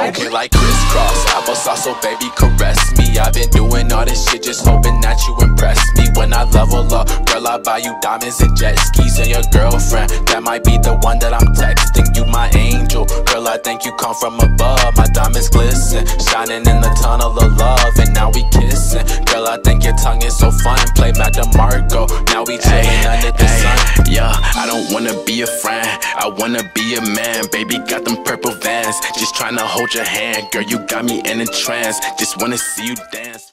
Okay, like crisscross applesauce, so baby caress me. I've been doing all this shit just hoping that you impress me. When I level up, girl, I buy you diamonds and jet skis. And your girlfriend, that might be the one that I'm texting. You my angel, girl, I think you come from above. My diamonds glisten, shining in the tunnel of love. And now we kissing, girl, I think your tongue is so fun. Play Mac DeMarco, now we chillin' under the sun. Yeah, I don't wanna be a friend, I wanna be a man. Baby got them purple Vans, just tryna hold your hand. Girl, you got me in a trance, just wanna see you dance.